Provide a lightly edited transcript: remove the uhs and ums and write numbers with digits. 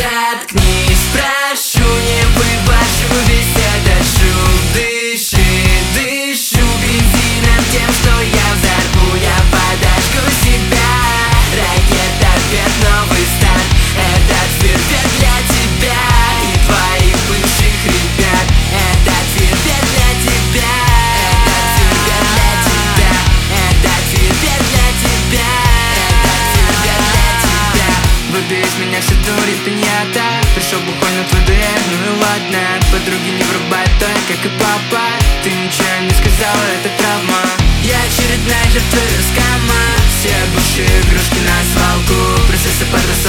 заткнись, прошу, не вывожу весь этот шум. Дыши, дышу бензином тем, что я взорву. Я подожгу себя, ракета, ответ, новый старт. Этот фейерверк для тебя и твоих бывших ребят. Этот фейерверк для тебя, этот фейерверк для тебя, этот фейерверк для тебя, этот фейерверк для тебя. Выпей из меня всю дурь и пиньята. Пришел бухой на твой дуэль, ну и ладно. Подруги не врубают то, как и папа. Ты ничего не сказала, это травма. Я очередная жертва роскама. Все бывшие игрушки на свалку. Принцесса подросла